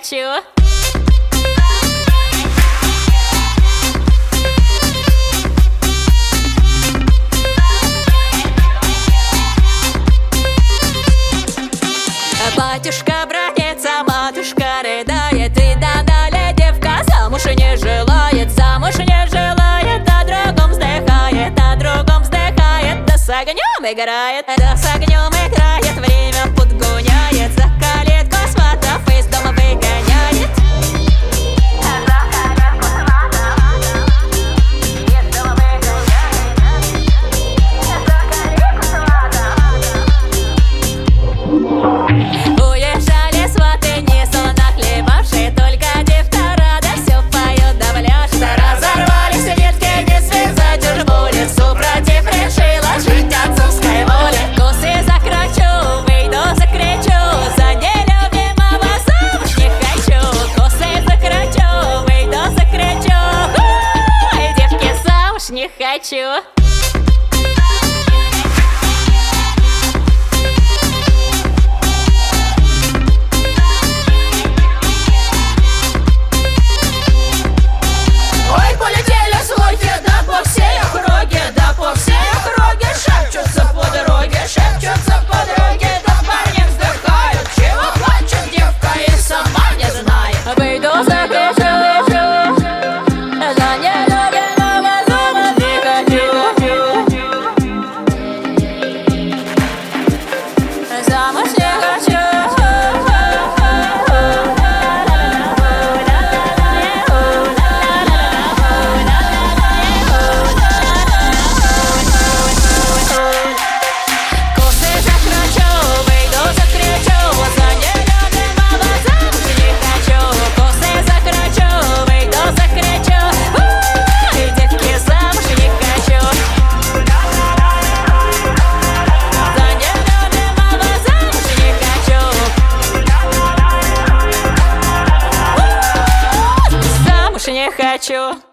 хочу. Батюшка бронится, матушка рыдает, и далее девка замуж не желает, а другом вздыхает, да с огнем играет, время подгоняет, за калитку сватов из дома выгоняет. Уезжали сваты, не солоно хлебавшие, только девка рада все поет да пляшет. Разорвались ветки, не связать дружбу, супротив решила жить отцовской воле. Косы закручу, выйду закричу, за нелюбимого замуж не хочу. Косы закручу, выйду закричу, ой, девки замуж не хочу. Не хочу.